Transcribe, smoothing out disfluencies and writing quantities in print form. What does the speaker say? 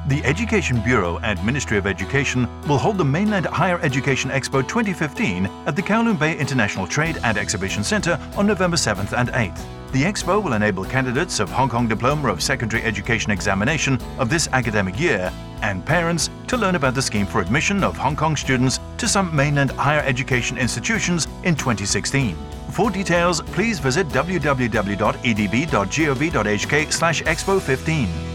The Education Bureau and Ministry of Education will hold the Mainland Higher Education Expo 2015 at the Kowloon Bay International Trade and Exhibition Centre on November 7th and 8th. The Expo will enable candidates of Hong Kong Diploma of Secondary Education Examination of this academic year and parents to learn about the scheme for admission of Hong Kong students to some mainland higher education institutions in 2016. For details, please visit www.edb.gov.hk/expo15.